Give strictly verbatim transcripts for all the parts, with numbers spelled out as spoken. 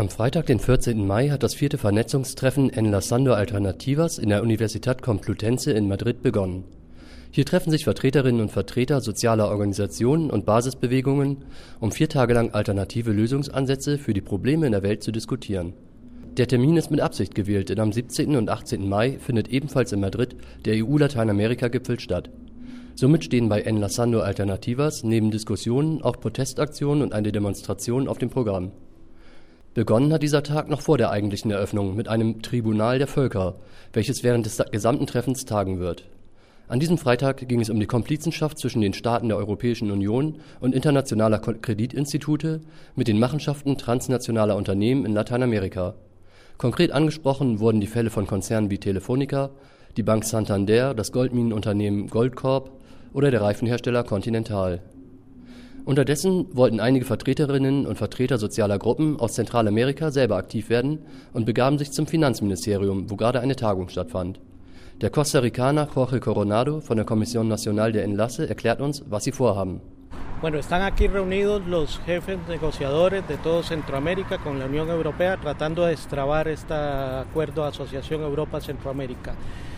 Am Freitag, den vierzehnten Mai, hat das vierte Vernetzungstreffen Enlazando Alternativas in der Universidad Complutense in Madrid begonnen. Hier treffen sich Vertreterinnen und Vertreter sozialer Organisationen und Basisbewegungen, um vier Tage lang alternative Lösungsansätze für die Probleme in der Welt zu diskutieren. Der Termin ist mit Absicht gewählt, denn am siebzehnten und achtzehnten Mai findet ebenfalls in Madrid der E U-Lateinamerika-Gipfel statt. Somit stehen bei Enlazando Alternativas neben Diskussionen auch Protestaktionen und eine Demonstration auf dem Programm. Begonnen hat dieser Tag noch vor der eigentlichen Eröffnung mit einem Tribunal der Völker, welches während des gesamten Treffens tagen wird. An diesem Freitag ging es um die Komplizenschaft zwischen den Staaten der Europäischen Union und internationaler Kreditinstitute mit den Machenschaften transnationaler Unternehmen in Lateinamerika. Konkret angesprochen wurden die Fälle von Konzernen wie Telefónica, die Bank Santander, das Goldminenunternehmen Goldcorp oder der Reifenhersteller Continental. Unterdessen wollten einige Vertreterinnen und Vertreter sozialer Gruppen aus Zentralamerika selber aktiv werden und begaben sich zum Finanzministerium, wo gerade eine Tagung stattfand. Der Costa Ricaner Jorge Coronado von der Comisión Nacional de Enlace erklärt uns, was sie vorhaben. Bueno, están aquí reunidos los jefes negociadores de todo Centroamérica con la Unión Europea tratando de destrabar este acuerdo de asociación Europa-Centroamérica.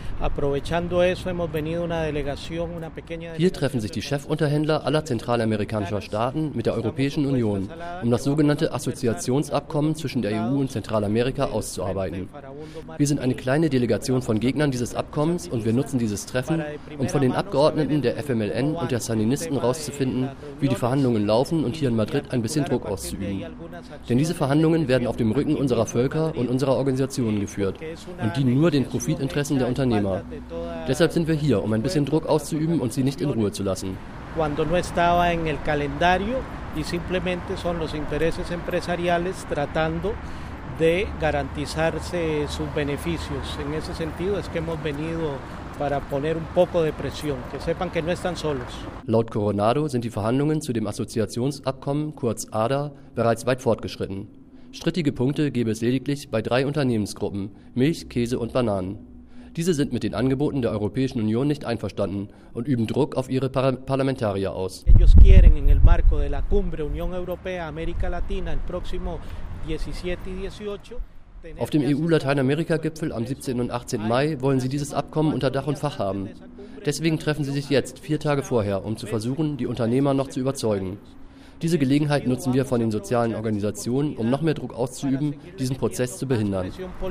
Hier treffen sich die Chefunterhändler aller zentralamerikanischer Staaten mit der Europäischen Union, um das sogenannte Assoziationsabkommen zwischen der E U und Zentralamerika auszuarbeiten. Wir sind eine kleine Delegation von Gegnern dieses Abkommens und wir nutzen dieses Treffen, um von den Abgeordneten der F M L N und der Sandinisten herauszufinden, wie die Verhandlungen laufen und hier in Madrid ein bisschen Druck auszuüben. Denn diese Verhandlungen werden auf dem Rücken unserer Völker und unserer Organisationen geführt und dienen nur den Profitinteressen der Unternehmer. Deshalb sind wir hier, um ein bisschen Druck auszuüben und sie nicht in Ruhe zu lassen. Cuando no estaba en el calendario y simplemente son los intereses empresariales tratando de garantizarse sus beneficios. En ese sentido es que hemos venido para poner un poco de presión, que sepan que no están solos. Laut Coronado sind die Verhandlungen zu dem Assoziationsabkommen, kurz A D A, bereits weit fortgeschritten. Strittige Punkte gäbe es lediglich bei drei Unternehmensgruppen: Milch, Käse und Bananen. Diese sind mit den Angeboten der Europäischen Union nicht einverstanden und üben Druck auf ihre Par- Parlamentarier aus. Ellos quieren en el marco de la cumbre Unión Europea América Latina el próximo diecisiete y dieciocho. Auf dem E U-Lateinamerika-Gipfel am siebzehnten und achtzehnten Mai wollen sie dieses Abkommen unter Dach und Fach haben. Deswegen treffen sie sich jetzt, vier Tage vorher, um zu versuchen, die Unternehmer noch zu überzeugen. Diese Gelegenheit nutzen wir von den sozialen Organisationen, um noch mehr Druck auszuüben, diesen Prozess zu behindern.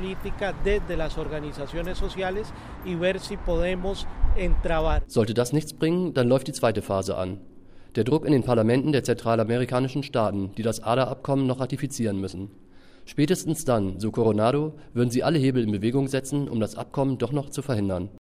Sollte das nichts bringen, dann läuft die zweite Phase an. Der Druck in den Parlamenten der zentralamerikanischen Staaten, die das A D A-Abkommen noch ratifizieren müssen. Spätestens dann, so Coronado, würden sie alle Hebel in Bewegung setzen, um das Abkommen doch noch zu verhindern.